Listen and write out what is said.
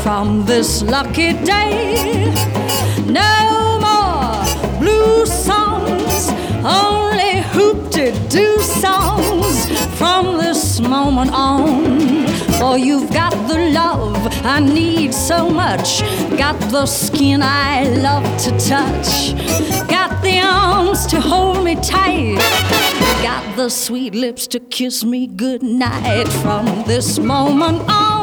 from this lucky day. No more blue songs, only hoop-de-doo songs from this moment on. For you've got the love I need so much, got the skin I love to touch, got the arms to hold me tight, got the sweet lips to kiss me goodnight. From this moment on,